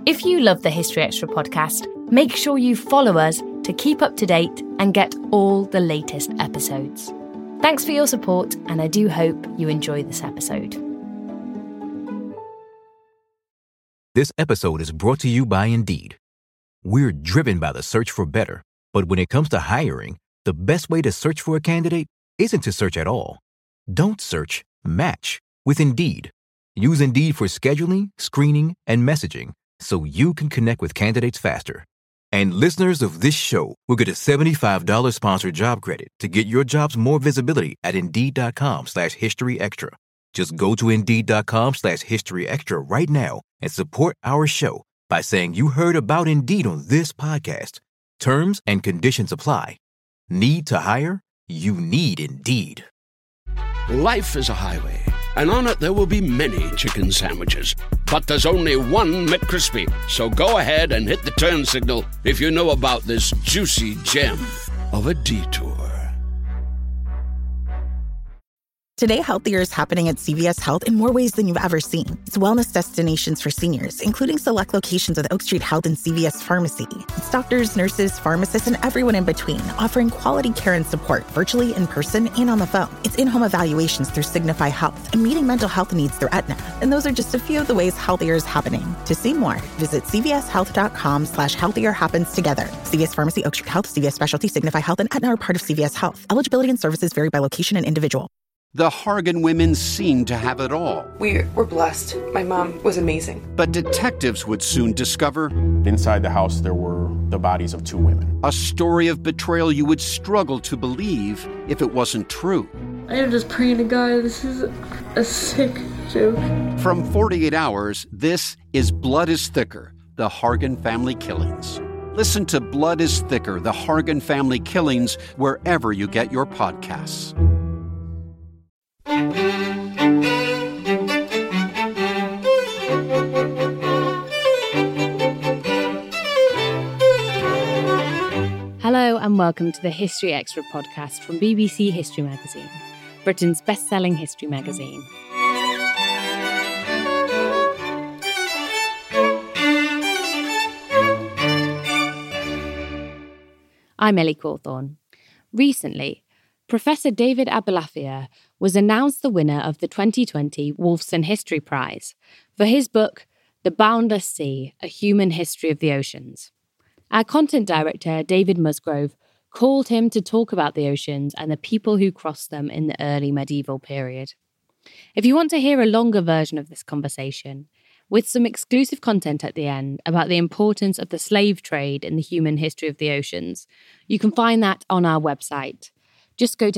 If you love the History Extra podcast, make sure you follow us to keep up to date and get all the latest episodes. Thanks for your support, and I do hope you enjoy this episode. This episode is brought to you by Indeed. We're driven by the search for better, but when it comes to hiring, the best way to search for a candidate isn't to search at all. Don't search, match with Indeed. Use Indeed for scheduling, screening, and messaging so you can connect with candidates faster. And listeners of this show will get a $75 sponsored job credit to get your jobs more visibility at Indeed.com/HistoryExtra. Just go to Indeed.com/HistoryExtra right now and support our show by saying you heard about Indeed on this podcast. Terms and conditions apply. Need to hire? You need Indeed. Life is a highway, and on it there will be many chicken sandwiches. But there's only one McCrispy. So go ahead and hit the turn signal if you know about this juicy gem of a detour. Today, healthier is happening at CVS Health in more ways than you've ever seen. It's wellness destinations for seniors, including select locations with Oak Street Health and CVS Pharmacy. It's doctors, nurses, pharmacists, and everyone in between, offering quality care and support virtually, in person, and on the phone. It's in-home evaluations through Signify Health and meeting mental health needs through Aetna. And those are just a few of the ways healthier is happening. To see more, visit cvshealth.com/healthier happens together. CVS Pharmacy, Oak Street Health, CVS Specialty, Signify Health, and Aetna are part of CVS Health. Eligibility and services vary by location and individual. The Hargan women seemed to have it all. We were blessed. My mom was amazing. But detectives would soon discover inside the house there were the bodies of two women. A story of betrayal you would struggle to believe if it wasn't true. I am just praying to God, this is a sick joke. From 48 Hours, this is Blood is Thicker, the Hargan family killings. Listen to Blood is Thicker, the Hargan family killings, wherever you get your podcasts. Hello and welcome to the History Extra podcast from BBC History Magazine, Britain's best-selling history magazine. I'm Ellie Cawthorne. Recently, Professor David Abulafia was announced the winner of the 2020 Wolfson History Prize for his book, The Boundless Sea, A Human History of the Oceans. Our content director, David Musgrove, called him to talk about the oceans and the people who crossed them in the early medieval period. If you want to hear a longer version of this conversation, with some exclusive content at the end about the importance of the slave trade in the human history of the oceans, you can find that on our website. Just go to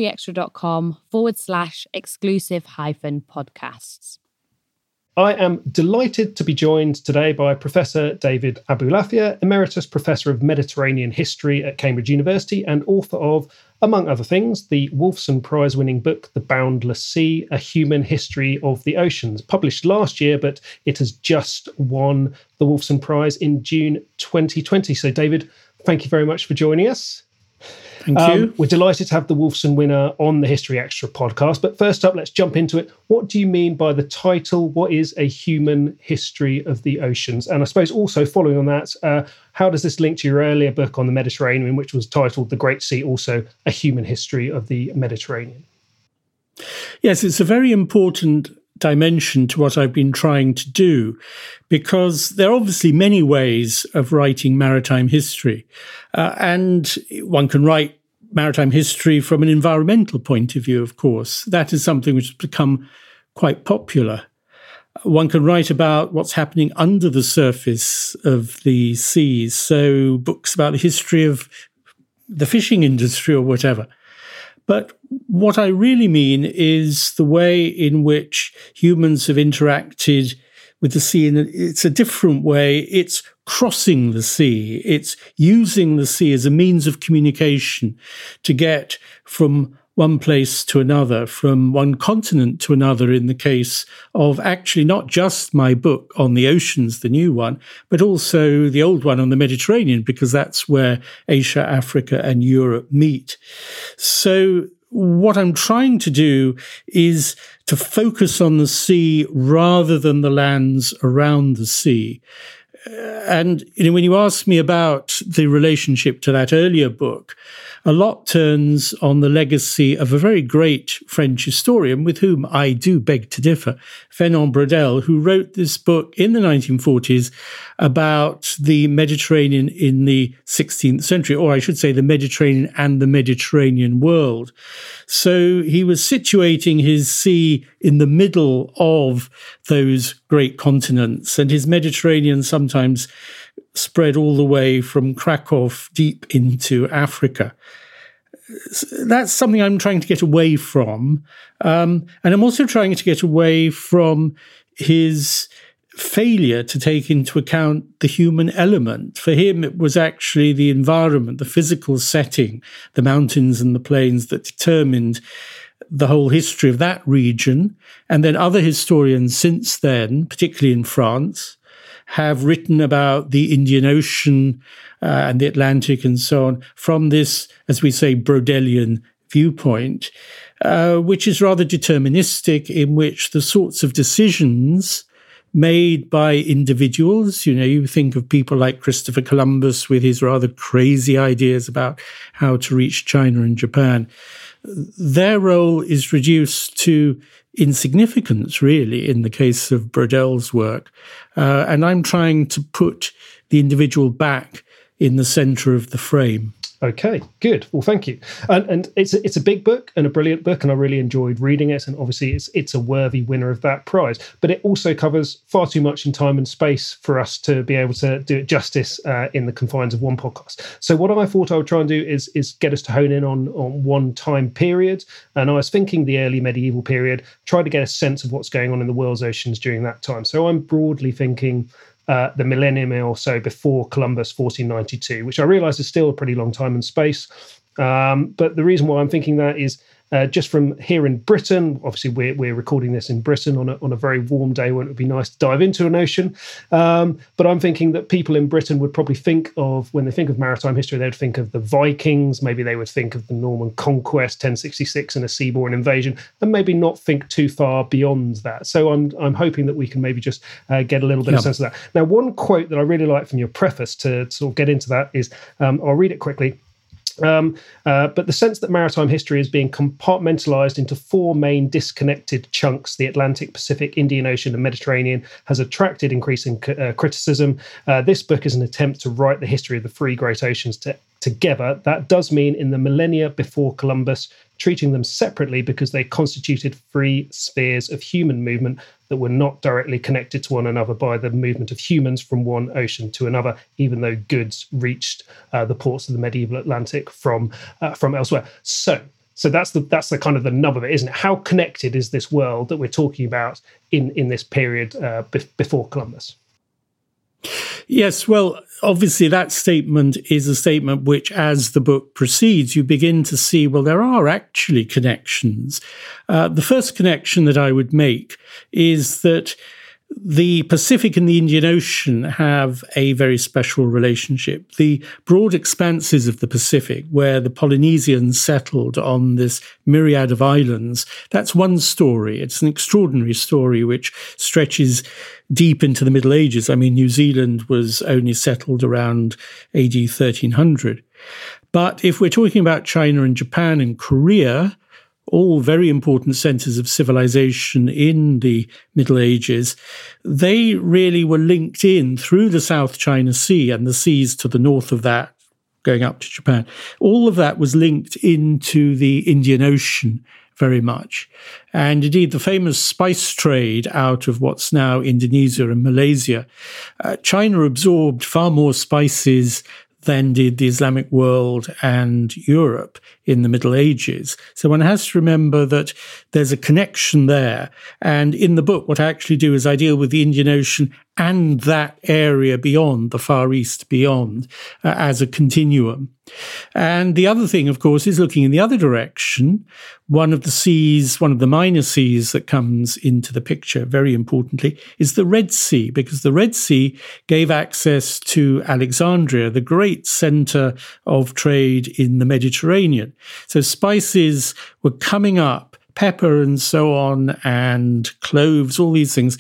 historyextra.com/exclusive-podcasts. I am delighted to be joined today by Professor David Abulafia, Emeritus Professor of Mediterranean History at Cambridge University and author of, among other things, the Wolfson Prize-winning book, The Boundless Sea, A Human History of the Oceans, published last year, but it has just won the Wolfson Prize in June 2020. So, David, thank you very much for joining us. Thank you. We're delighted to have the Wolfson winner on the History Extra podcast. But first up, let's jump into it. What do you mean by the title, What is a Human History of the Oceans? And I suppose also following on that, how does this link to your earlier book on the Mediterranean, which was titled The Great Sea, also a human history of the Mediterranean? Yes, it's a very important dimension to what I've been trying to do, because there are obviously many ways of writing maritime history. And one can write maritime history from an environmental point of view, of course. That is something which has become quite popular. One can write about what's happening under the surface of the seas, so books about the history of the fishing industry or whatever. But what I really mean is the way in which humans have interacted with the sea. And it's a different way. It's crossing the sea. It's using the sea as a means of communication to get from one place to another, from one continent to another, in the case of actually not just my book on the oceans, the new one, but also the old one on the Mediterranean, because that's where Asia, Africa, and Europe meet. So what I'm trying to do is to focus on the sea rather than the lands around the sea. And when you ask me about the relationship to that earlier book, a lot turns on the legacy of a very great French historian with whom I do beg to differ, Fernand Braudel, who wrote this book in the 1940s about the Mediterranean in the 16th century, or I should say the Mediterranean and the Mediterranean world. So he was situating his sea in the middle of those great continents, and his Mediterranean sometimes spread all the way from Krakow deep into Africa. That's something I'm trying to get away from. And I'm also trying to get away from his failure to take into account the human element. For him, it was actually the environment, the physical setting, the mountains and the plains that determined the whole history of that region. And then other historians since then, particularly in France, have written about the Indian Ocean and the Atlantic and so on from this, as we say, Braudelian viewpoint, which is rather deterministic, in which the sorts of decisions made by individuals, you think of people like Christopher Columbus with his rather crazy ideas about how to reach China and Japan, their role is reduced to insignificance, really, in the case of Braudel's work. And I'm trying to put the individual back in the center of the frame. Okay, good. Well, thank you. And it's a big book and a brilliant book, and I really enjoyed reading it. And obviously, it's a worthy winner of that prize. But it also covers far too much in time and space for us to be able to do it justice in the confines of one podcast. So what I thought I would try and do is get us to hone in on one time period. And I was thinking the early medieval period, try to get a sense of what's going on in the world's oceans during that time. So I'm broadly thinking the millennium or so before Columbus, 1492, which I realise is still a pretty long time and space. But the reason why I'm thinking that is just from here in Britain. Obviously, we're recording this in Britain on a very warm day when it would be nice to dive into an ocean. But I'm thinking that people in Britain would probably think of, when they think of maritime history, they would think of the Vikings. Maybe they would think of the Norman Conquest, 1066, and a seaborne invasion, and maybe not think too far beyond that. So I'm hoping that we can maybe just get a little bit of sense of that. Now, one quote that I really like from your preface to sort of get into that is, I'll read it quickly. But the sense that maritime history is being compartmentalized into four main disconnected chunks, the Atlantic, Pacific, Indian Ocean, and Mediterranean, has attracted increasing criticism. This book is an attempt to write the history of the three great oceans together. That does mean in the millennia before Columbus, treating them separately because they constituted free spheres of human movement that were not directly connected to one another by the movement of humans from one ocean to another, even though goods reached the ports of the medieval Atlantic from elsewhere. So that's the kind of the nub of it, isn't it? How connected is this world that we're talking about in this period before Columbus? Yes, well, obviously that statement is a statement which, as the book proceeds, you begin to see, well, there are actually connections. The first connection that I would make is that the Pacific and the Indian Ocean have a very special relationship. The broad expanses of the Pacific, where the Polynesians settled on this myriad of islands, that's one story. It's an extraordinary story which stretches deep into the Middle Ages. I mean, New Zealand was only settled around AD 1300. But if we're talking about China and Japan and Korea, all very important centers of civilization in the Middle Ages, they really were linked in through the South China Sea and the seas to the north of that, going up to Japan. All of that was linked into the Indian Ocean very much. And indeed, the famous spice trade out of what's now Indonesia and Malaysia, China absorbed far more spices than did the Islamic world and Europe in the Middle Ages. So one has to remember that there's a connection there. And in the book, what I actually do is I deal with the Indian Ocean and that area beyond, the Far East beyond, as a continuum. And the other thing, of course, is looking in the other direction. One of the seas, one of the minor seas that comes into the picture, very importantly, is the Red Sea, because the Red Sea gave access to Alexandria, the great center of trade in the Mediterranean. So spices were coming up, pepper and so on, and cloves, all these things,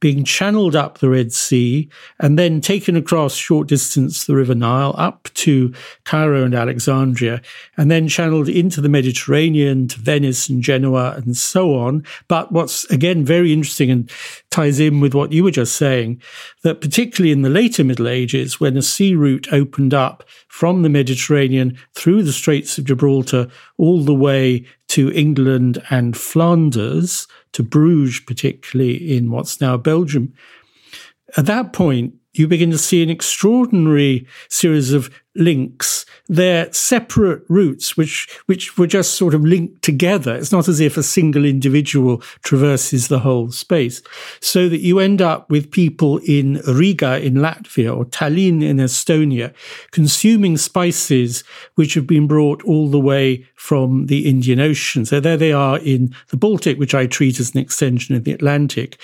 being channeled up the Red Sea and then taken across short distance the River Nile up to Cairo and Alexandria, and then channeled into the Mediterranean to Venice and Genoa and so on. But what's, again, very interesting and ties in with what you were just saying, that particularly in the later Middle Ages, when a sea route opened up from the Mediterranean through the Straits of Gibraltar all the way to England and Flanders, to Bruges particularly in what's now Belgium, at that point, you begin to see an extraordinary series of links. They're separate routes which were just sort of linked together. It's not as if a single individual traverses the whole space. So that you end up with people in Riga in Latvia or Tallinn in Estonia consuming spices which have been brought all the way from the Indian Ocean. So there they are in the Baltic, which I treat as an extension of the Atlantic,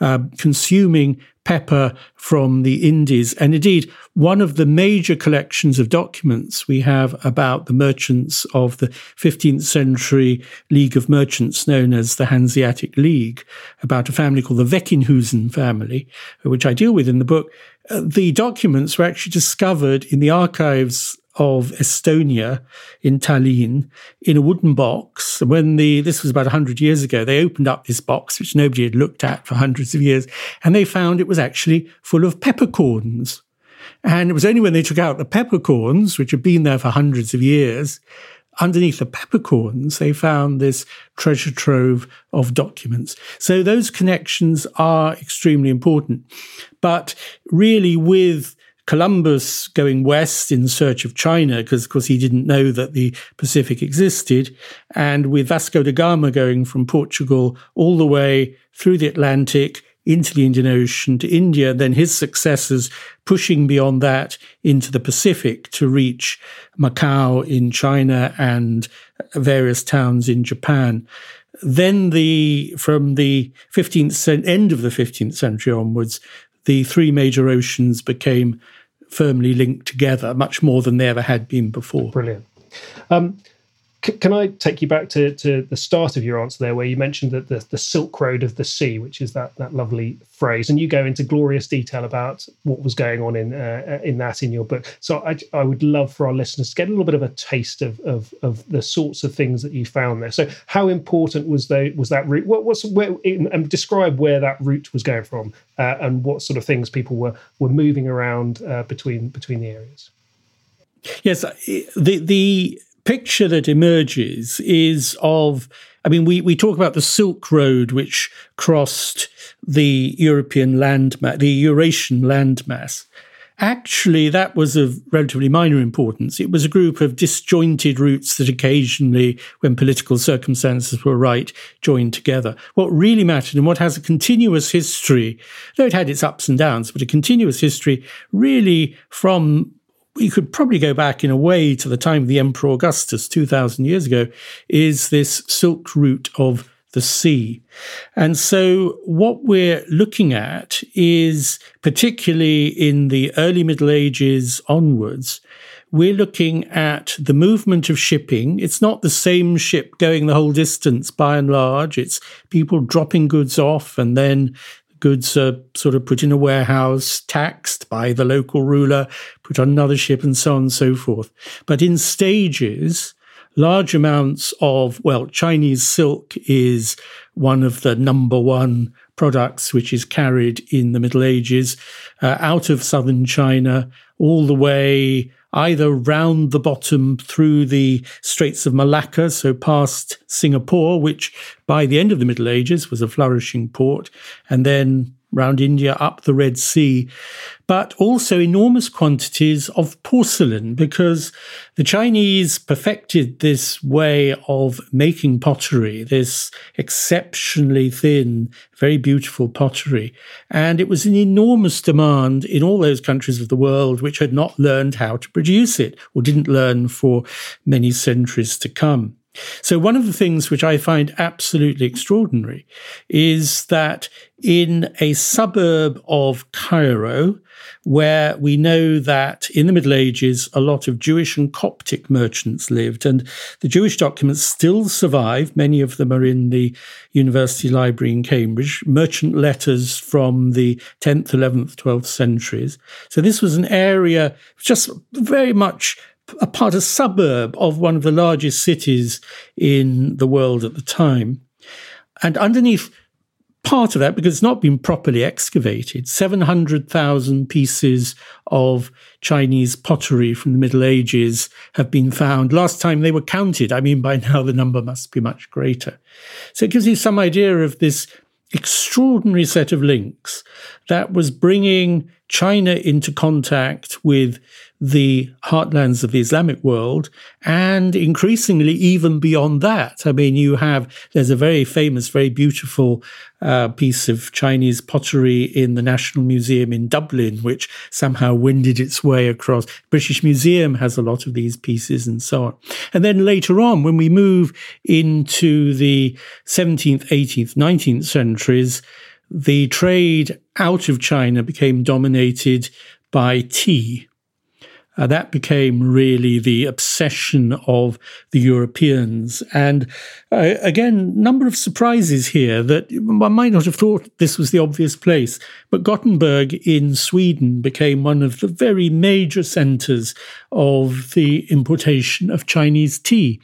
consuming pepper from the Indies. And indeed, one of the major collections of documents we have about the merchants of the 15th century League of Merchants known as the Hanseatic League, about a family called the Weckinhusen family, which I deal with in the book. The documents were actually discovered in the archives of Estonia in Tallinn in a wooden box. When this was about 100 years ago, they opened up this box, which nobody had looked at for hundreds of years, and they found it was actually full of peppercorns. And it was only when they took out the peppercorns, which had been there for hundreds of years, underneath the peppercorns, they found this treasure trove of documents. So those connections are extremely important. But really, with Columbus going west in search of China, because of course he didn't know that the Pacific existed, and with Vasco da Gama going from Portugal all the way through the Atlantic into the Indian Ocean to India, then his successors pushing beyond that into the Pacific to reach Macau in China and various towns in Japan. Then from the end of the 15th century onwards, the three major oceans became firmly linked together, much more than they ever had been before. Brilliant. Can I take you back to the start of your answer there, where you mentioned that the Silk Road of the Sea, which is that lovely phrase, and you go into glorious detail about what was going on in that in your book. So I would love for our listeners to get a little bit of a taste of the sorts of things that you found there. So how important was that route? And describe where that route was going from, and what sort of things people were moving around between the areas. Yes, the picture that emerges is of, we talk about the Silk Road, which crossed the Eurasian landmass. Actually, that was of relatively minor importance. It was a group of disjointed routes that occasionally, when political circumstances were right, joined together. What really mattered, and what has a continuous history, though it had its ups and downs, but a continuous history really from, you could probably go back in a way to the time of the Emperor Augustus 2,000 years ago, is this Silk Route of the sea. And so what we're looking at is, particularly in the early Middle Ages onwards, we're looking at the movement of shipping. It's not the same ship going the whole distance by and large. It's people dropping goods off, and then goods are sort of put in a warehouse, taxed by the local ruler, put on another ship, and so on and so forth. But in stages, large amounts of, Chinese silk is one of the number one products which is carried in the Middle Ages, out of southern China, all the way either round the bottom through the Straits of Malacca, so past Singapore, which by the end of the Middle Ages was a flourishing port, and then round India up the Red Sea, but also enormous quantities of porcelain, because the Chinese perfected this way of making pottery, this exceptionally thin, very beautiful pottery. And it was an enormous demand in all those countries of the world which had not learned how to produce it, or didn't learn for many centuries to come. So one of the things which I find absolutely extraordinary is that in a suburb of Cairo, where we know that in the Middle Ages, a lot of Jewish and Coptic merchants lived, and the Jewish documents still survive. Many of them are in the University Library in Cambridge, merchant letters from the 10th, 11th, 12th centuries. So this was an area just very much a suburb of one of the largest cities in the world at the time. And underneath part of that, because it's not been properly excavated, 700,000 pieces of Chinese pottery from the Middle Ages have been found. Last time they were counted, by now the number must be much greater. So it gives you some idea of this extraordinary set of links that was bringing China into contact with the heartlands of the Islamic world, and increasingly even beyond that. There's a very famous, very beautiful piece of Chinese pottery in the National Museum in Dublin, which somehow wended its way across. British Museum has a lot of these pieces and so on. And then later on, when we move into the 17th, 18th, 19th centuries, the trade out of China became dominated by tea. That became really the obsession of the Europeans. And again, number of surprises here that one might not have thought this was the obvious place. But Gothenburg in Sweden became one of the very major centres of the importation of Chinese tea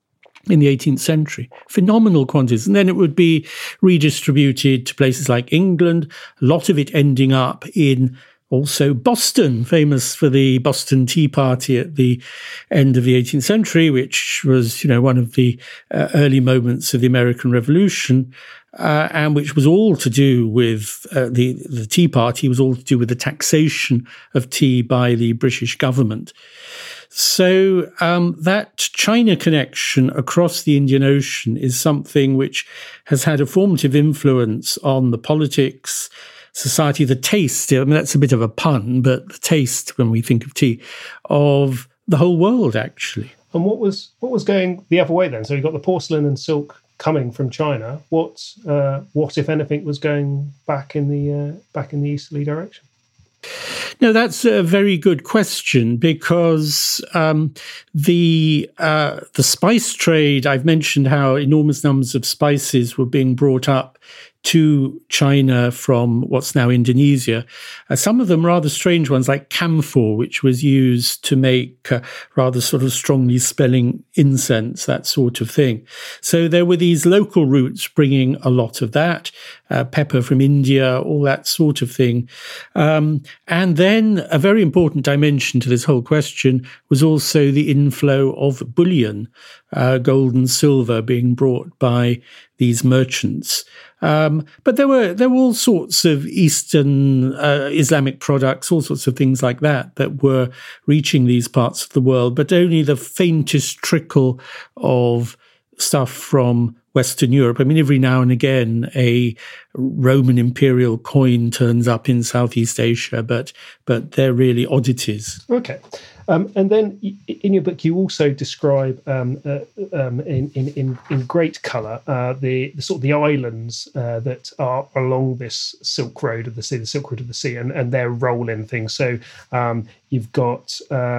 in the 18th century. Phenomenal quantities. And then it would be redistributed to places like England, a lot of it ending up in also Boston, famous for the Boston Tea Party at the end of the 18th century, which was, one of the early moments of the American Revolution, and which was all to do with the Tea Party, was all to do with the taxation of tea by the British government. So that China connection across the Indian Ocean is something which has had a formative influence on the politics, society, the taste, that's a bit of a pun, but the taste, when we think of tea, of the whole world, actually. And what was going the other way then? So you've got the porcelain and silk coming from China. What, if anything, was going back in the easterly direction? No, that's a very good question, because the spice trade, I've mentioned how enormous numbers of spices were being brought up to China from what's now Indonesia. Some of them rather strange ones, like camphor, which was used to make rather sort of strongly smelling incense, that sort of thing. So there were these local routes bringing a lot of that, pepper from India, all that sort of thing. And then a very important dimension to this whole question was also the inflow of bullion, gold and silver being brought by these merchants. But there were all sorts of Eastern Islamic products, all sorts of things like that were reaching these parts of the world, but only the faintest trickle of stuff from Western Europe. Every now and again, a Roman imperial coin turns up in Southeast Asia, but they're really oddities. Okay. And then in your book, you also describe in great colour the sort of the islands that are along this Silk Road of the Sea, the Silk Road of the Sea, and their role in things. So you've got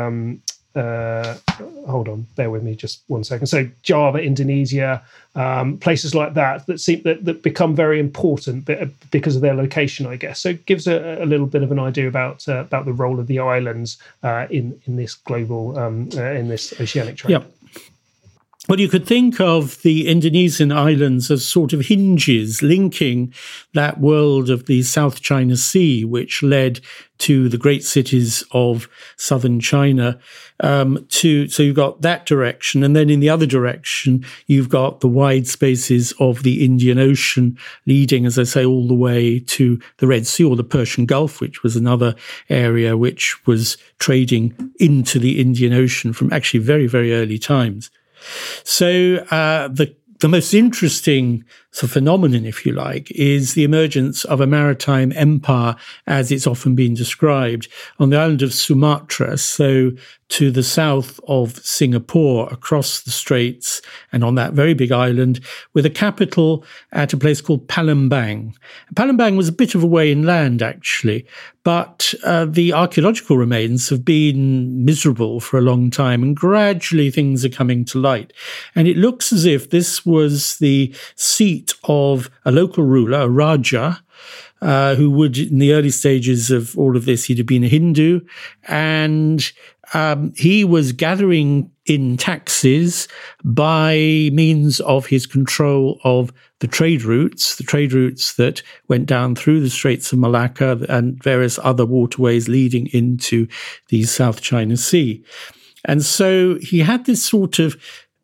hold on, bear with me just 1 second. So Java, Indonesia, places like that seem that become very important because of their location, I guess. So it gives a little bit of an idea about the role of the islands in this global in this oceanic trade. Yep. Well, you could think of the Indonesian islands as sort of hinges linking that world of the South China Sea, which led to the great cities of southern China. So you've got that direction. And then in the other direction, you've got the wide spaces of the Indian Ocean leading, as I say, all the way to the Red Sea or the Persian Gulf, which was another area which was trading into the Indian Ocean from actually very, very early times. So the most interesting sort of phenomenon, if you like, is the emergence of a maritime empire, as it's often been described, on the island of Sumatra. So to the south of Singapore, across the straits and on that very big island, with a capital at a place called Palembang. Palembang was a bit of a way inland, actually, but the archaeological remains have been miserable for a long time, and gradually things are coming to light. And it looks as if this was the seat of a local ruler, a Raja, who would, in the early stages of all of this, he'd have been a Hindu, and he was gathering in taxes by means of his control of the trade routes that went down through the Straits of Malacca and various other waterways leading into the South China Sea. And so he had this sort of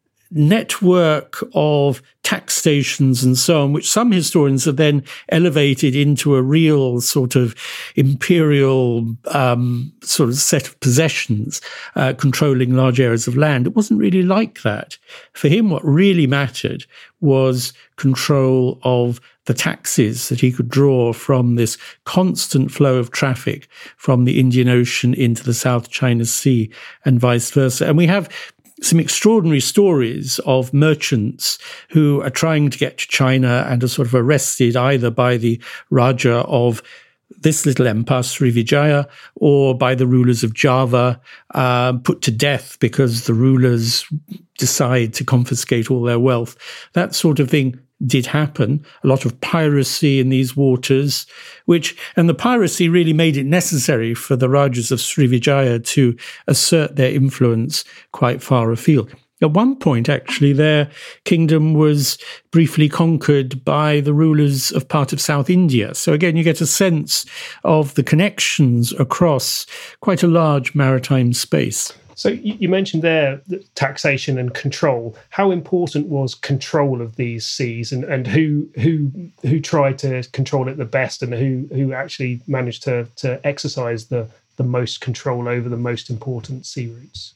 network of tax stations and so on, which some historians have then elevated into a real sort of imperial sort of set of possessions, controlling large areas of land. It wasn't really like that. For him, what really mattered was control of the taxes that he could draw from this constant flow of traffic from the Indian Ocean into the South China Sea and vice versa. And we have some extraordinary stories of merchants who are trying to get to China and are sort of arrested either by the Raja of this little empire, Srivijaya, or by the rulers of Java, put to death because the rulers decide to confiscate all their wealth. That sort of thing did happen. A lot of piracy in these waters, and the piracy really made it necessary for the Rajas of Srivijaya to assert their influence quite far afield. At one point, actually, their kingdom was briefly conquered by the rulers of part of South India. So again, you get a sense of the connections across quite a large maritime space. So you mentioned there taxation and control. How important was control of these seas, and who tried to control it the best, and who actually managed to exercise the most control over the most important sea routes?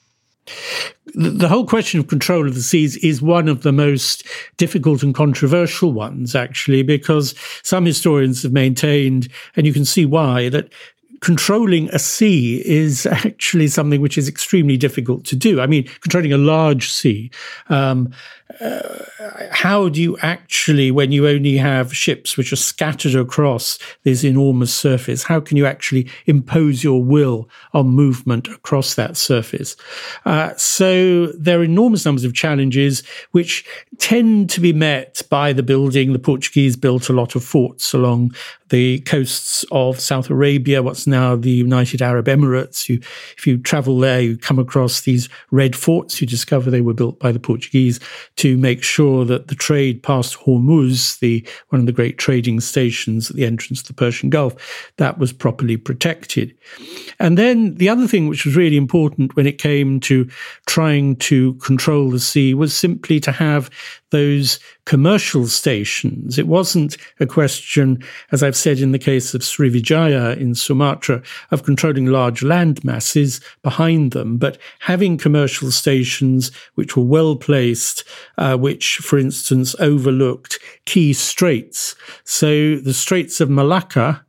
The whole question of control of the seas is one of the most difficult and controversial ones, actually, because some historians have maintained, and you can see why, that controlling a sea is actually something which is extremely difficult to do. I mean, controlling a large sea, how do you actually, when you only have ships which are scattered across this enormous surface, how can you actually impose your will on movement across that surface? So there are enormous numbers of challenges which tend to be met by the building. The Portuguese built a lot of forts along the coasts of South Arabia, what's now the United Arab Emirates. If you travel there, you come across these red forts. You discover they were built by the Portuguese to make sure that the trade past Hormuz, one of the great trading stations at the entrance to the Persian Gulf, that was properly protected. And then the other thing which was really important when it came to trying to control the sea was simply to have those commercial stations. It wasn't a question, as I've said in the case of Srivijaya in Sumatra, of controlling large land masses behind them, but having commercial stations which were well placed, which, for instance, overlooked key straits. So the Straits of Malacca,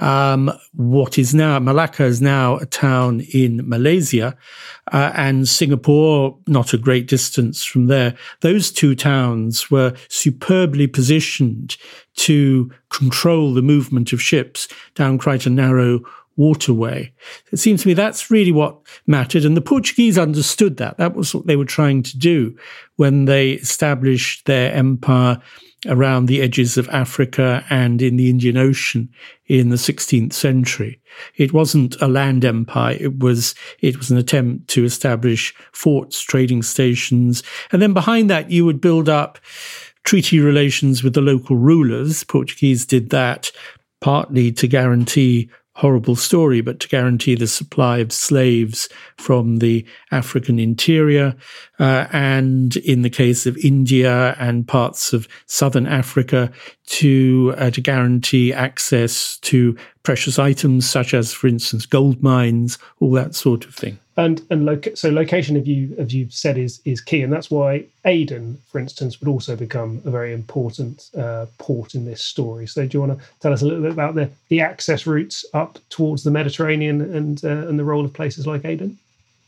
Malacca is now a town in Malaysia, and Singapore, not a great distance from there. Those two towns were superbly positioned to control the movement of ships down quite a narrow waterway. It seems to me that's really what mattered, and the Portuguese understood that. That was what they were trying to do when they established their empire around the edges of Africa and in the Indian Ocean in the 16th century. It wasn't a land empire. It was an attempt to establish forts, trading stations. And then behind that, you would build up treaty relations with the local rulers. Portuguese did that partly to guarantee, horrible story, but to guarantee the supply of slaves from the African interior. And in the case of India and parts of southern Africa, to guarantee access to precious items such as, for instance, gold mines, all that sort of thing. So location, as you've said, is key, and that's why Aden, for instance, would also become a very important port in this story. So do you want to tell us a little bit about the access routes up towards the Mediterranean and the role of places like Aden?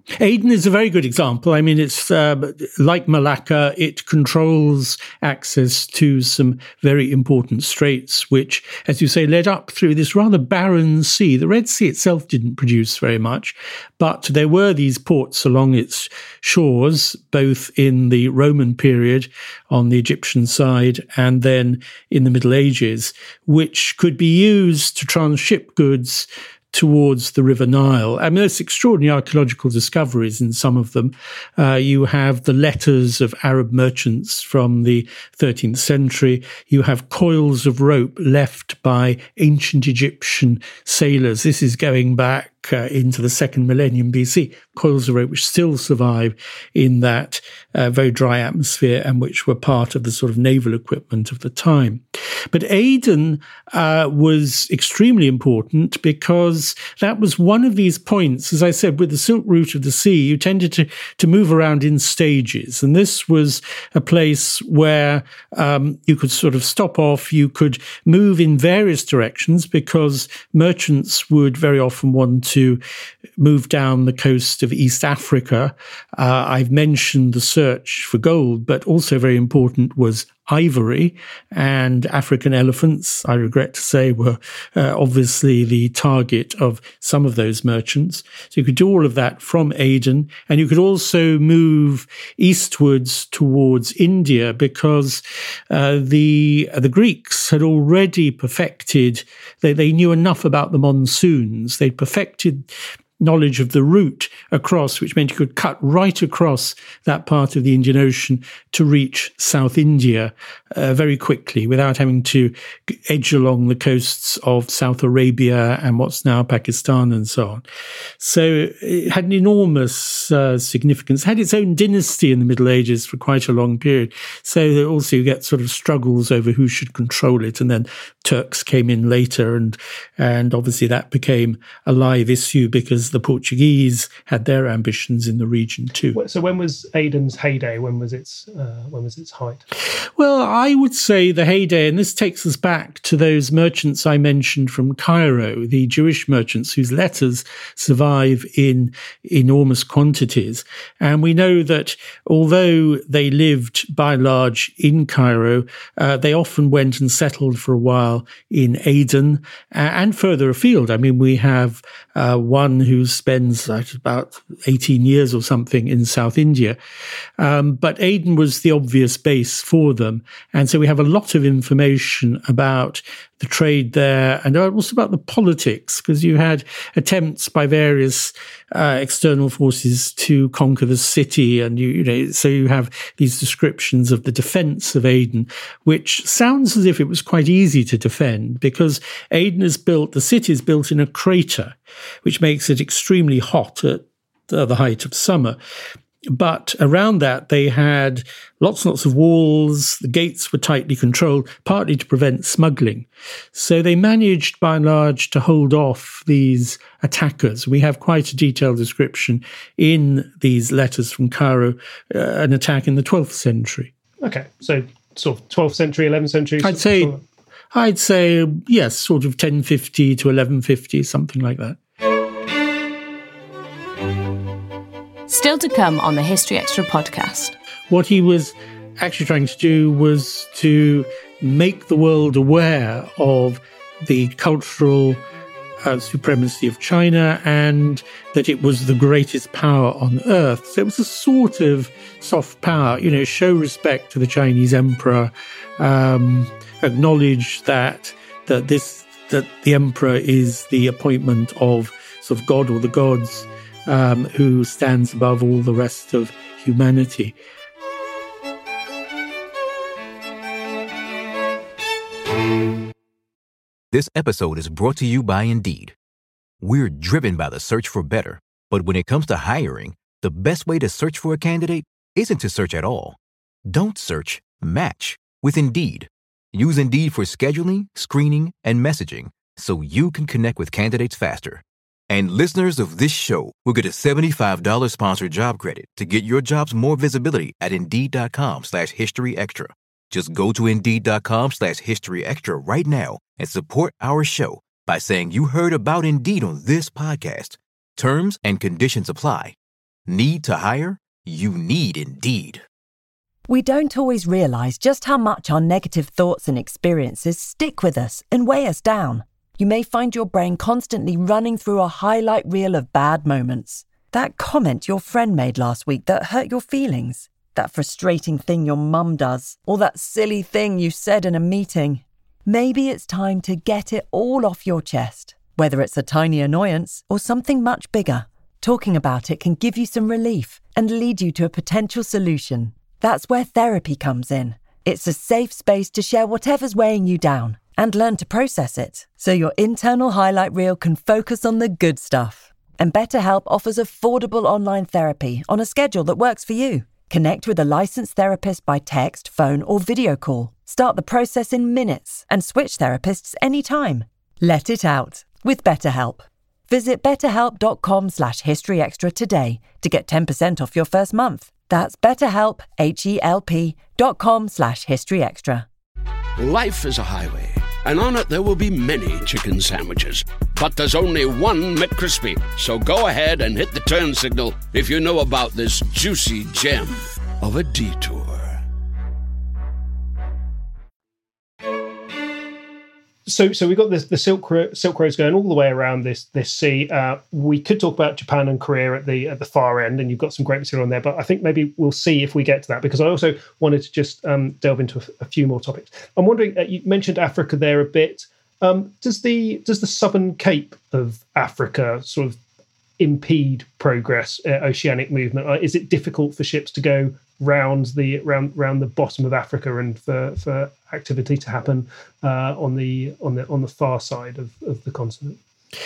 Aden is a very good example. I mean, it's like Malacca, it controls access to some very important straits, which, as you say, led up through this rather barren sea. The Red Sea itself didn't produce very much, but there were these ports along its shores, both in the Roman period on the Egyptian side and then in the Middle Ages, which could be used to transship goods towards the River Nile. I mean, there's extraordinary archaeological discoveries in some of them. You have the letters of Arab merchants from the 13th century. You have coils of rope left by ancient Egyptian sailors. This is going back into the second millennium BC, coils of rope which still survive in that very dry atmosphere and which were part of the sort of naval equipment of the time. But Aden was extremely important because that was one of these points. As I said, with the Silk Route of the Sea, you tended to move around in stages. And this was a place where you could sort of stop off, you could move in various directions because merchants would very often want to move down the coast of East Africa. I've mentioned the search for gold, but also very important was ivory, and African elephants, I regret to say, were obviously the target of some of those merchants. So you could do all of that from Aden, and you could also move eastwards towards India because the Greeks had already perfected, they knew enough about the monsoons. They perfected knowledge of the route across, which meant you could cut right across that part of the Indian Ocean to reach South India very quickly without having to edge along the coasts of South Arabia and what's now Pakistan and so on. So it had an enormous significance. It had its own dynasty in the Middle Ages for quite a long period. So that also you get sort of struggles over who should control it. And then Turks came in later and obviously that became a live issue because the Portuguese had their ambitions in the region too. So when was Aden's heyday? When was its height? Well, I would say the heyday, and this takes us back to those merchants I mentioned from Cairo, the Jewish merchants whose letters survive in enormous quantities. And we know that although they lived by and large in Cairo, they often went and settled for a while in Aden and further afield. I mean, we have one who spends about 18 years or something in South India. But Aden was the obvious base for them. And so we have a lot of information about the trade there and also about the politics, because you had attempts by various external forces to conquer the city. And, so you have these descriptions of the defense of Aden, which sounds as if it was quite easy to defend because Aden is built, the city is built in a crater, which makes it extremely hot at the height of summer. But around that, they had lots and lots of walls. The gates were tightly controlled, partly to prevent smuggling. So they managed, by and large, to hold off these attackers. We have quite a detailed description in these letters from Cairo, an attack in the 12th century. Okay, so sort of 12th century, 11th century? I'd say, yes, sort of 1050 to 1150, something like that. Still to come on the History Extra podcast. What he was actually trying to do was to make the world aware of the cultural supremacy of China and that it was the greatest power on earth. So it was a sort of soft power, show respect to the Chinese emperor, acknowledge that the emperor is the appointment of sort of God or the gods, who stands above all the rest of humanity. This episode is brought to you by Indeed. We're driven by the search for better, but when it comes to hiring, the best way to search for a candidate isn't to search at all. Don't search, match with Indeed. Use Indeed for scheduling, screening, and messaging so you can connect with candidates faster. And listeners of this show will get a $75 sponsored job credit to get your jobs more visibility at Indeed.com/HistoryExtra. Just go to Indeed.com/HistoryExtra right now and support our show by saying you heard about Indeed on this podcast. Terms and conditions apply. Need to hire? You need Indeed. We don't always realise just how much our negative thoughts and experiences stick with us and weigh us down. You may find your brain constantly running through a highlight reel of bad moments. That comment your friend made last week that hurt your feelings. That frustrating thing your mum does. Or that silly thing you said in a meeting. Maybe it's time to get it all off your chest. Whether it's a tiny annoyance or something much bigger. Talking about it can give you some relief and lead you to a potential solution. That's where therapy comes in. It's a safe space to share whatever's weighing you down and learn to process it, so your internal highlight reel can focus on the good stuff. And BetterHelp offers affordable online therapy on a schedule that works for you. Connect with a licensed therapist by text, phone, or video call. Start the process in minutes and switch therapists anytime. Let it out with BetterHelp. Visit betterhelp.com/historyextra today to get 10% off your first month. That's BetterHelp, HELP.com/historyextra. Life is a highway, and on it there will be many chicken sandwiches. But there's only one McCrispy. So go ahead and hit the turn signal if you know about this juicy gem of a detour. So we've got the Silk Roads going all the way around this sea. We could talk about Japan and Korea at the far end, and you've got some great material on there. But I think maybe we'll see if we get to that, because I also wanted to just delve into a few more topics. I'm wondering, you mentioned Africa there a bit. Does the southern Cape of Africa sort of impede progress, oceanic movement? Is it difficult for ships to go round the bottom of Africa and for activity to happen on the far side of the continent?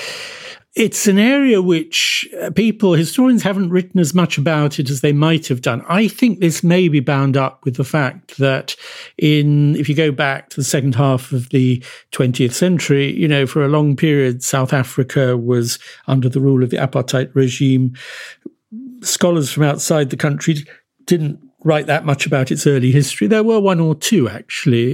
It's an area which historians haven't written as much about it as they might have done. I think this may be bound up with the fact that if you go back to the second half of the 20th century, for a long period, South Africa was under the rule of the apartheid regime. Scholars from outside the country didn't write that much about its early history. There were one or two, actually,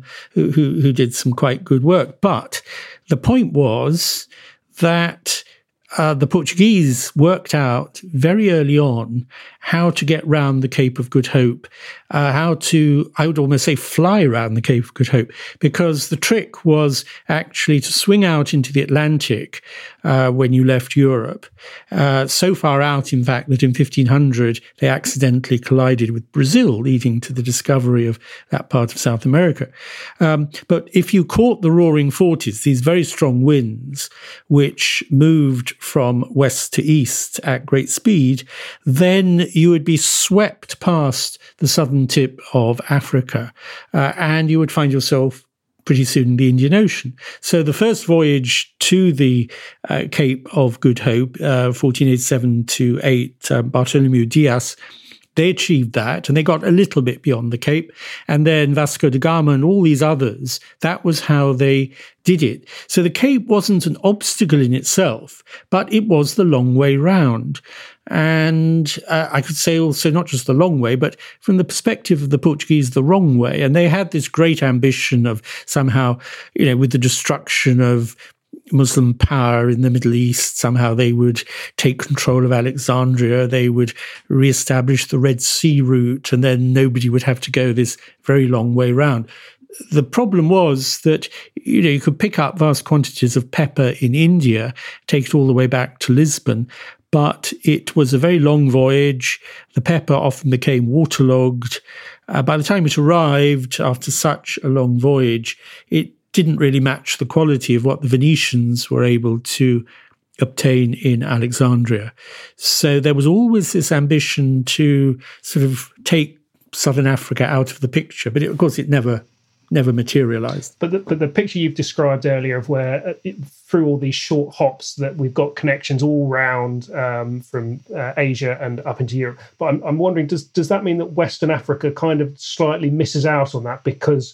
who did some quite good work. But the point was that the Portuguese worked out very early on how to get round the Cape of Good Hope, how to, I would almost say, fly around the Cape of Good Hope, because the trick was actually to swing out into the Atlantic when you left Europe, so far out, in fact, that in 1500 they accidentally collided with Brazil, leading to the discovery of that part of South America. But if you caught the roaring 40s, these very strong winds, which moved from west to east at great speed, then you would be swept past the southern tip of Africa, and you would find yourself pretty soon in the Indian Ocean. So the first voyage to the Cape of Good Hope, 1487 to 8, Bartholomew Dias, they achieved that, and they got a little bit beyond the Cape. And then Vasco da Gama and all these others, that was how they did it. So the Cape wasn't an obstacle in itself, but it was the long way round. And I could say also not just the long way, but from the perspective of the Portuguese, the wrong way. And they had this great ambition of somehow, with the destruction of Muslim power in the Middle East, somehow they would take control of Alexandria, they would reestablish the Red Sea route, and then nobody would have to go this very long way round. The problem was that, you could pick up vast quantities of pepper in India, take it all the way back to Lisbon, but it was a very long voyage. The pepper often became waterlogged. By the time it arrived, after such a long voyage, it didn't really match the quality of what the Venetians were able to obtain in Alexandria. So there was always this ambition to sort of take southern Africa out of the picture, but of course it never materialized. But the picture you've described earlier of where through all these short hops that we've got connections all round from Asia and up into Europe. But I'm wondering, does that mean that Western Africa kind of slightly misses out on that? Because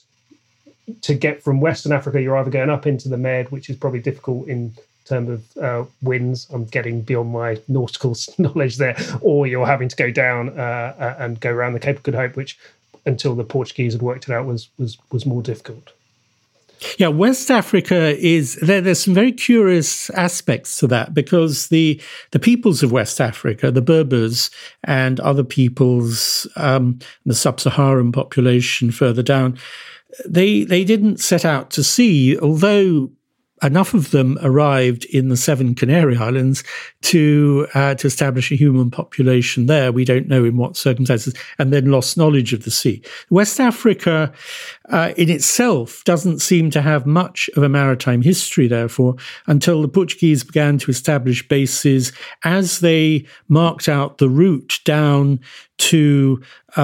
to get from Western Africa, you're either going up into the Med, which is probably difficult in terms of winds. I'm getting beyond my nautical knowledge there, or you're having to go down and go around the Cape of Good Hope, which until the Portuguese had worked it out was more difficult. Yeah, West Africa is there's some very curious aspects to that, because the peoples of West Africa, the Berbers and other peoples, the sub-Saharan population further down, they didn't set out to sea, although enough of them arrived in the 7 Canary Islands to establish a human population there. We don't know in what circumstances, and then lost knowledge of the sea. West Africa in itself doesn't seem to have much of a maritime history, therefore, until the Portuguese began to establish bases as they marked out the route down to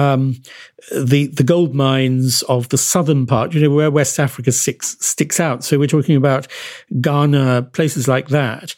the gold mines of the southern part, where West Africa sticks out. So we're talking about Ghana, places like that.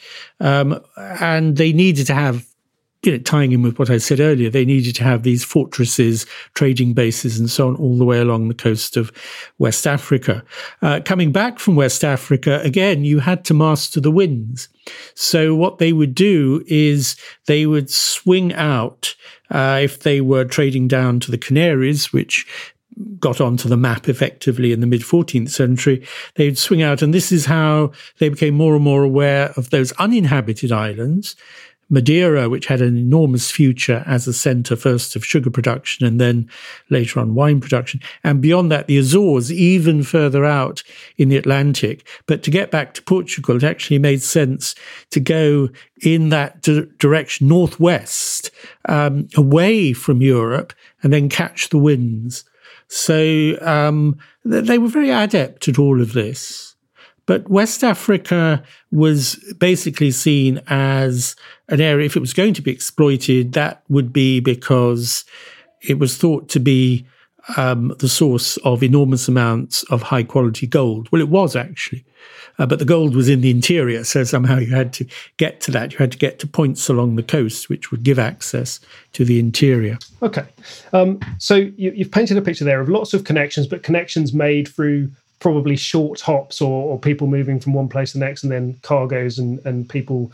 And they needed to have, tying in with what I said earlier, they needed to have these fortresses, trading bases, and so on, all the way along the coast of West Africa. Coming back from West Africa, again, you had to master the winds. So what they would do is they would swing out, if they were trading down to the Canaries, which got onto the map effectively in the mid-14th century, they'd swing out, and this is how they became more and more aware of those uninhabited islands. Madeira, which had an enormous future as a centre first of sugar production and then later on wine production. And beyond that, the Azores, even further out in the Atlantic. But to get back to Portugal, it actually made sense to go in that direction, northwest, away from Europe, and then catch the winds. So they were very adept at all of this. But West Africa was basically seen as an area, if it was going to be exploited, that would be because it was thought to be the source of enormous amounts of high-quality gold. Well, it was actually. But the gold was in the interior, so somehow you had to get to that. You had to get to points along the coast, which would give access to the interior. Okay. So you've painted a picture there of lots of connections, but connections made through probably short hops or people moving from one place to the next, and then cargoes and people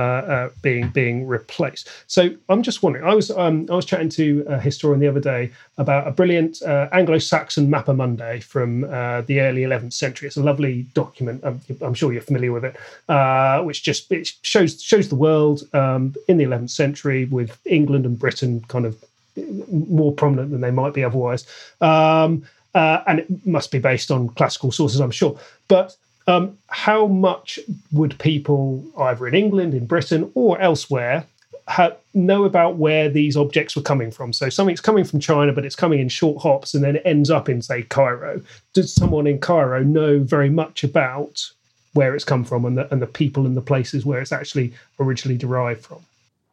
being replaced. So I'm just wondering, I was chatting to a historian the other day about a brilliant Anglo-Saxon Mappa Mundi from the early 11th century. It's a lovely document. I'm sure you're familiar with it, which just it shows the world in the 11th century, with England and Britain kind of more prominent than they might be otherwise. And it must be based on classical sources, I'm sure. But how much would people either in England, in Britain, or elsewhere know about where these objects were coming from? So something's coming from China, but it's coming in short hops, and then it ends up in, say, Cairo. Does someone in Cairo know very much about where it's come from and the people and the places where it's actually originally derived from?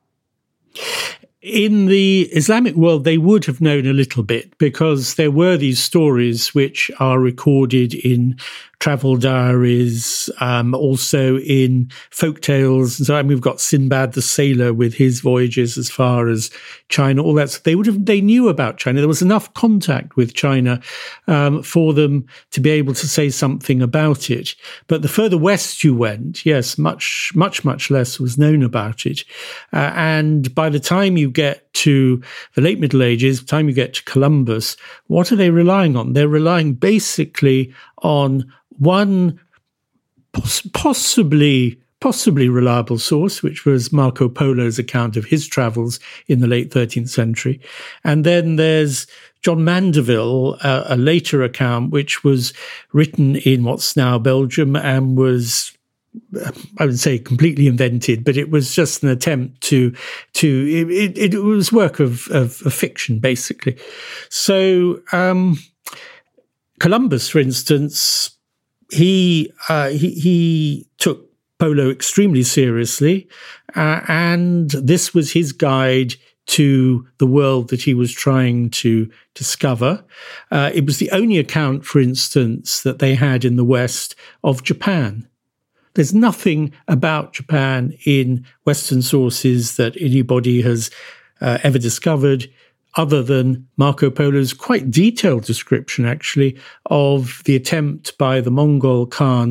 In the Islamic world, they would have known a little bit, because there were these stories which are recorded in travel diaries, also in folk tales. And so we've got Sinbad the Sailor with his voyages as far as China, all that. So they knew about China. There was enough contact with China for them to be able to say something about it. But the further west you went, yes, much less was known about it. And by the time you get to the late Middle Ages, by the time you get to Columbus, what are they relying on? They're relying basically on one possibly reliable source, which was Marco Polo's account of his travels in the late 13th century. And then there's John Mandeville, a later account, which was written in what's now Belgium and was, I would say, completely invented, but it was just an attempt it was work of fiction, basically. So Columbus, for instance, he took Polo extremely seriously, and this was his guide to the world that he was trying to discover. It was the only account, for instance, that they had in the West of Japan. There's nothing about Japan in Western sources that anybody has ever discovered, other than Marco Polo's quite detailed description, actually, of the attempt by the Mongol Khan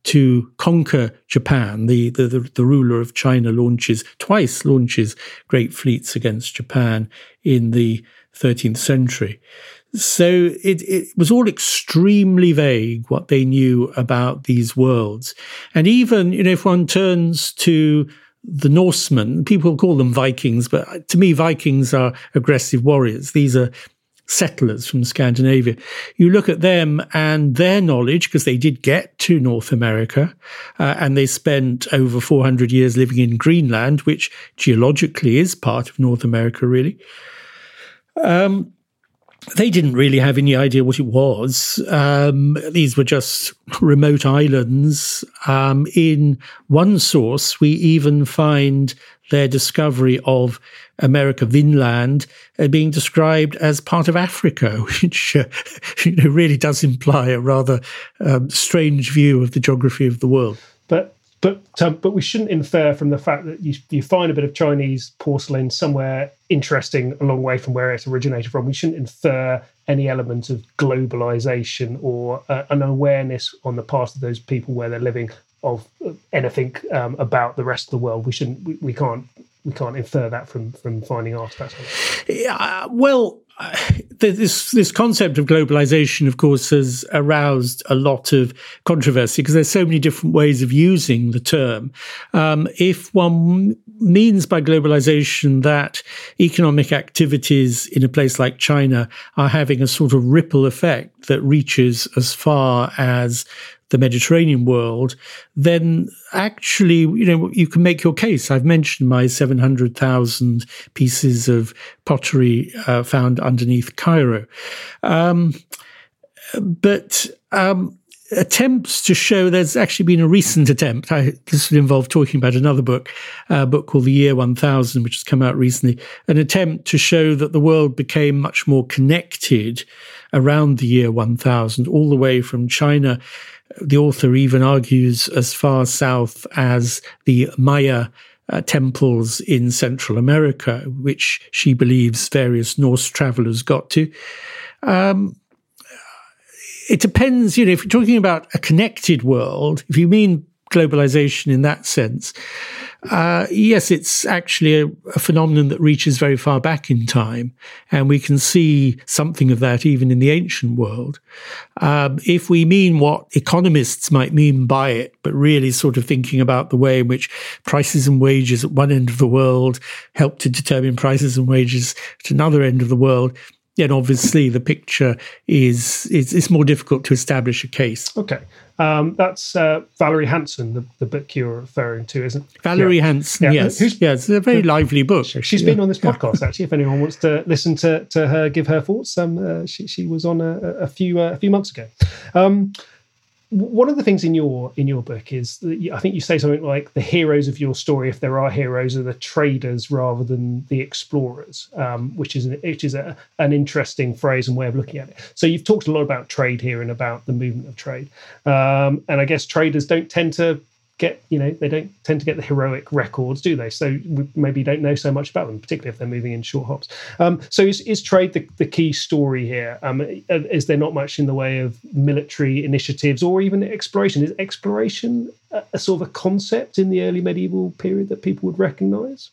to conquer Japan. The ruler of China twice launches great fleets against Japan in the 13th century. So it was all extremely vague what they knew about these worlds. And even, if one turns to the Norsemen, people call them Vikings, but to me, Vikings are aggressive warriors. These are settlers from Scandinavia. You look at them and their knowledge, because they did get to North America, and they spent over 400 years living in Greenland, which geologically is part of North America, really. They didn't really have any idea what it was. These were just remote islands. In one source, we even find their discovery of America, Vinland, being described as part of Africa, which really does imply a rather strange view of the geography of the world. But we shouldn't infer from the fact that you find a bit of Chinese porcelain somewhere interesting a long way from where it's originated from. We shouldn't infer any element of globalization or an awareness on the part of those people where they're living of anything about the rest of the world. We can't infer that from finding artifacts. Yeah, well, this concept of globalization, of course, has aroused a lot of controversy because there's so many different ways of using the term. If one means by globalization that economic activities in a place like China are having a sort of ripple effect that reaches as far as the Mediterranean world, then actually, you can make your case. I've mentioned my 700,000 pieces of pottery found underneath Cairo. But attempts to show, there's actually been a recent attempt, this would involve talking about another book called The Year 1000, which has come out recently, an attempt to show that the world became much more connected around the year 1000, all the way from China. The author even argues as far south as the Maya temples in Central America, which she believes various Norse travelers got to. It depends, if you're talking about a connected world, if you mean globalization in that sense, yes, it's actually a phenomenon that reaches very far back in time, and we can see something of that even in the ancient world. If we mean what economists might mean by it, but really sort of thinking about the way in which prices and wages at one end of the world help to determine prices and wages at another end of the world, then obviously the picture is more difficult to establish a case. Okay. That's Valerie Hansen, the book you're referring to, isn't it? Valerie Hansen, yes. It's a very lively book. She's been on this podcast, actually, if anyone wants to listen to her give her thoughts. She was on a few months ago. One of the things in your book is that I think you say something like the heroes of your story, if there are heroes, are the traders rather than the explorers, which is an interesting phrase and way of looking at it. So you've talked a lot about trade here and about the movement of trade, and I guess traders don't tend to get the heroic records, do they? So we maybe don't know so much about them, particularly if they're moving in short hops. So is trade the key story here? Is there not much in the way of military initiatives or even exploration? Is exploration a sort of a concept in the early medieval period that people would recognise?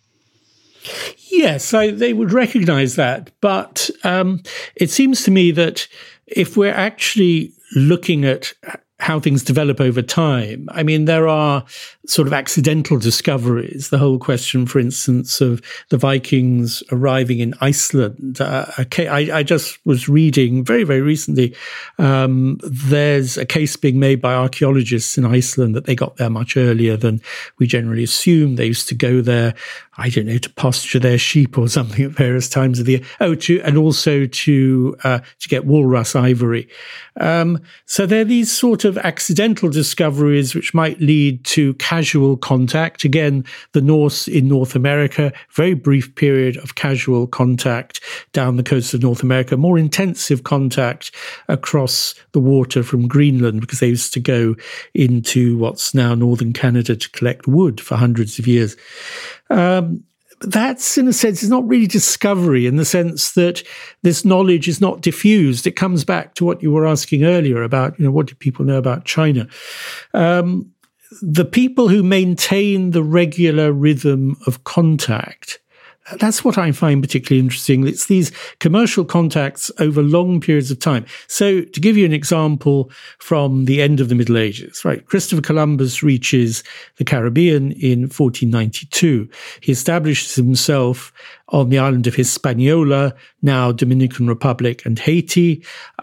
Yes, they would recognise that. But it seems to me that if we're actually looking at how things develop over time, I mean, there are sort of accidental discoveries. The whole question, for instance, of the Vikings arriving in Iceland. I just was reading very, very recently, there's a case being made by archaeologists in Iceland that they got there much earlier than we generally assume. They used to go there, I don't know, to pasture their sheep or something at various times of the year. And also to get walrus ivory. So there are these sort of accidental discoveries which might lead to casual contact. Again, the Norse in North America, very brief period of casual contact down the coast of North America, more intensive contact across the water from Greenland, because they used to go into what's now northern Canada to collect wood for hundreds of years. that's, in a sense, is not really discovery in the sense that this knowledge is not diffused. It comes back to what you were asking earlier about, what do people know about China? The people who maintain the regular rhythm of contact, that's what I find particularly interesting. It's these commercial contacts over long periods of time. So to give you an example from the end of the Middle Ages, right? Christopher Columbus reaches the Caribbean in 1492. He establishes himself on the island of Hispaniola, now Dominican Republic and Haiti,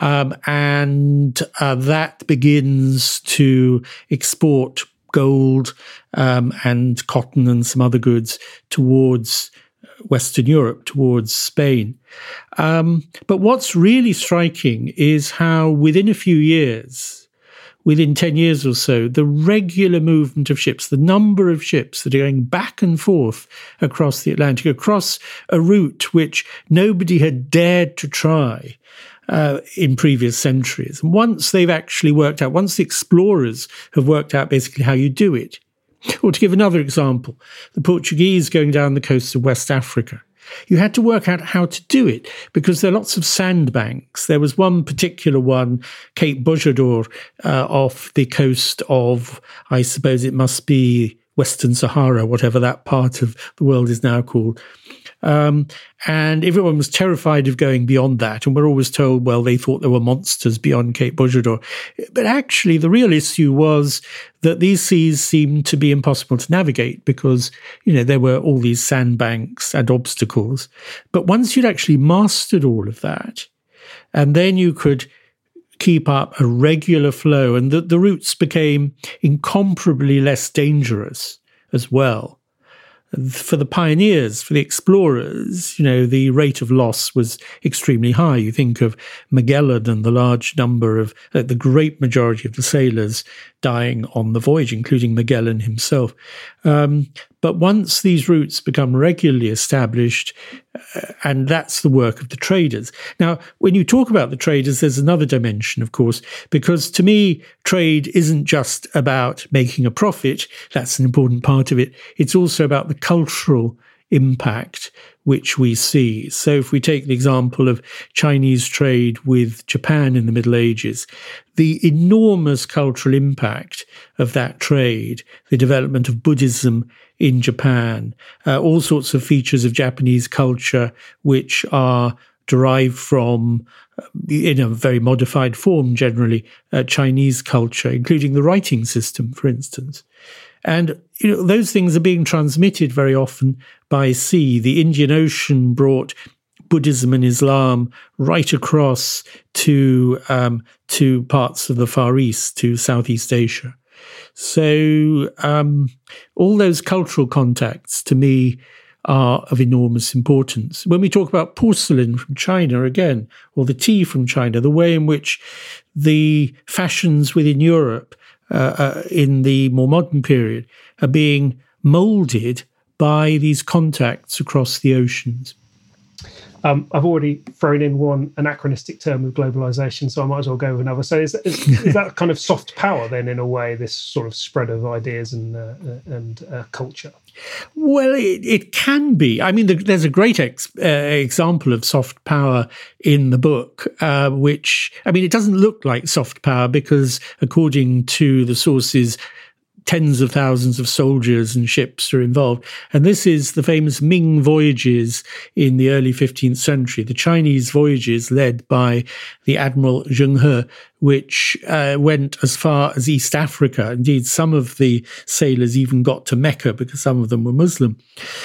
and that begins to export gold and cotton and some other goods towards Western Europe, towards Spain. But what's really striking is how within a few years, within 10 years or so, the regular movement of ships, the number of ships that are going back and forth across the Atlantic, across a route which nobody had dared to try in previous centuries. And once they've actually worked out, once the explorers have worked out basically how you do it. Or to give another example, the Portuguese going down the coast of West Africa. You had to work out how to do it because there are lots of sandbanks. There was one particular one, Cape Bojador, off the coast of, I suppose it must be Western Sahara, whatever that part of the world is now called. And everyone was terrified of going beyond that. And we're always told, well, they thought there were monsters beyond Cape Bojador. But actually, the real issue was that these seas seemed to be impossible to navigate because, there were all these sandbanks and obstacles. But once you'd actually mastered all of that, and then you could keep up a regular flow, and the routes became incomparably less dangerous as well. For the pioneers, for the explorers, the rate of loss was extremely high. You think of Magellan and the large number of, the great majority of the sailors dying on the voyage, including Magellan himself. But once these routes become regularly established, and that's the work of the traders. Now, when you talk about the traders, there's another dimension, of course, because to me, trade isn't just about making a profit. That's an important part of it. It's also about the cultural impact which we see. So if we take the example of Chinese trade with Japan in the Middle Ages, the enormous cultural impact of that trade, the development of Buddhism in Japan, all sorts of features of Japanese culture which are derived from, in a very modified form generally, Chinese culture, including the writing system, for instance. And those things are being transmitted very often by sea. The Indian Ocean brought Buddhism and Islam right across to parts of the Far East, to Southeast Asia. So all those cultural contacts, to me, are of enormous importance. When we talk about porcelain from China again, or the tea from China, the way in which the fashions within Europe in the more modern period are being moulded by these contacts across the oceans. I've already thrown in one anachronistic term with globalization, so I might as well go with another. So is that kind of soft power then, in a way, this sort of spread of ideas and culture? Well, it can be. I mean, there's a great example of soft power in the book, which, I mean, it doesn't look like soft power because, according to the sources, tens of thousands of soldiers and ships are involved. And this is the famous Ming voyages in the early 15th century, the Chinese voyages led by the Admiral Zheng He, which went as far as East Africa. Indeed, some of the sailors even got to Mecca because some of them were Muslim.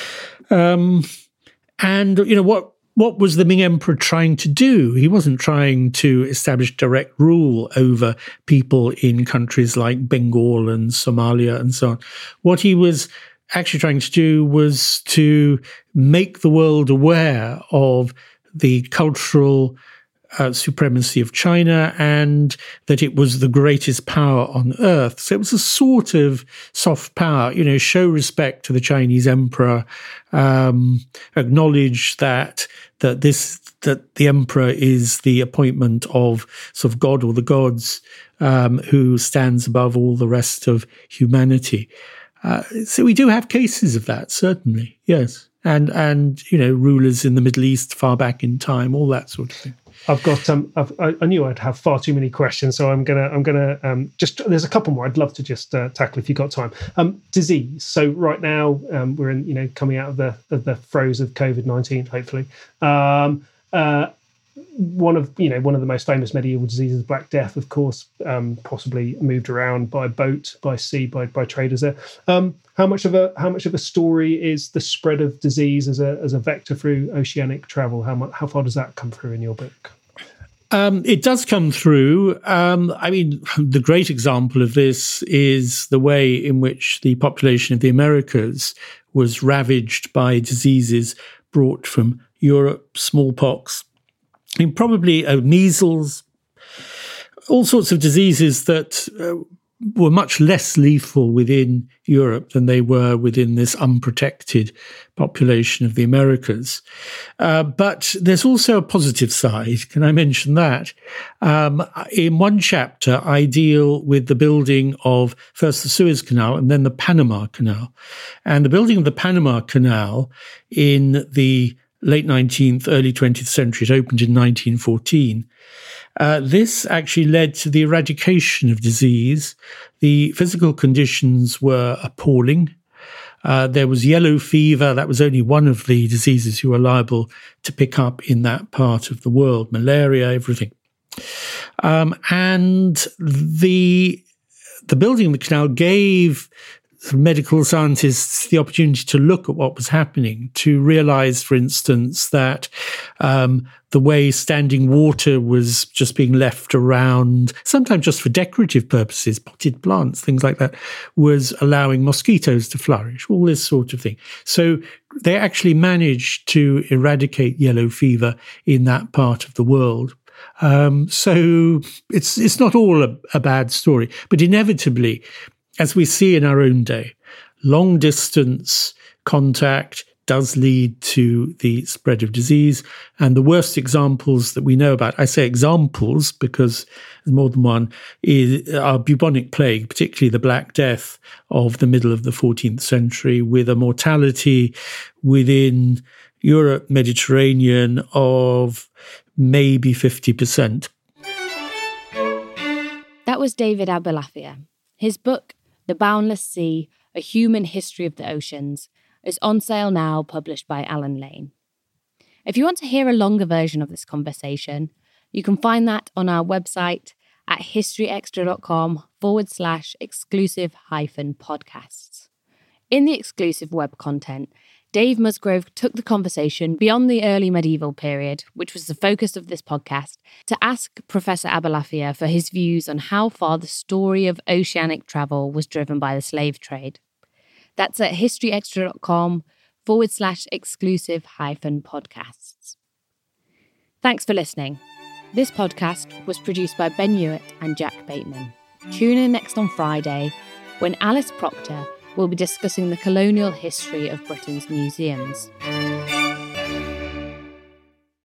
And, what was the Ming Emperor trying to do? He wasn't trying to establish direct rule over people in countries like Bengal and Somalia and so on. What he was actually trying to do was to make the world aware of the cultural supremacy of China and that it was the greatest power on earth. So it was a sort of soft power, show respect to the Chinese emperor, acknowledge that the emperor is the appointment of sort of God or the gods, who stands above all the rest of humanity. So we do have cases of that, certainly, yes. And rulers in the Middle East far back in time, all that sort of thing. I've got I knew I'd have far too many questions, so I'm gonna just, there's a couple more I'd love to just tackle if you've got time. Disease. So right now we're in coming out of the throes of COVID-19, hopefully. One of the most famous medieval diseases, Black Death, of course, possibly moved around by boat, by sea, by traders there. How much of a story is the spread of disease as a vector through oceanic travel? How far does that come through in your book? It does come through. The great example of this is the way in which the population of the Americas was ravaged by diseases brought from Europe, smallpox, probably measles, all sorts of diseases that were much less lethal within Europe than they were within this unprotected population of the Americas. But there's also a positive side. Can I mention that? In one chapter, I deal with the building of first the Suez Canal and then the Panama Canal. And the building of the Panama Canal in the late 19th, early 20th century, it opened in 1914. This actually led to the eradication of disease. The physical conditions were appalling. There was yellow fever. That was only one of the diseases you were liable to pick up in that part of the world. Malaria, everything. And the building of the canal gave medical scientists the opportunity to look at what was happening, to realize, for instance, that the way standing water was just being left around, sometimes just for decorative purposes, potted plants, things like that, was allowing mosquitoes to flourish, all this sort of thing. So they actually managed to eradicate yellow fever in that part of the world. So it's not all a bad story, but inevitably, as we see in our own day, long-distance contact does lead to the spread of disease. And the worst examples that we know about, I say examples because there's more than one, are bubonic plague, particularly the Black Death of the middle of the 14th century, with a mortality within Europe, Mediterranean of maybe 50%. That was David Abulafia. His book, The Boundless Sea, A Human History of the Oceans, is on sale now, published by Allen Lane. If you want to hear a longer version of this conversation, you can find that on our website at historyextra.com/exclusive-podcasts. In the exclusive web content, Dave Musgrove took the conversation beyond the early medieval period, which was the focus of this podcast, to ask Professor Abulafia for his views on how far the story of oceanic travel was driven by the slave trade. That's at historyextra.com/exclusive-podcasts. Thanks for listening. This podcast was produced by Ben Hewitt and Jack Bateman. Tune in next on Friday when Alice Proctor will be discussing the colonial history of Britain's museums.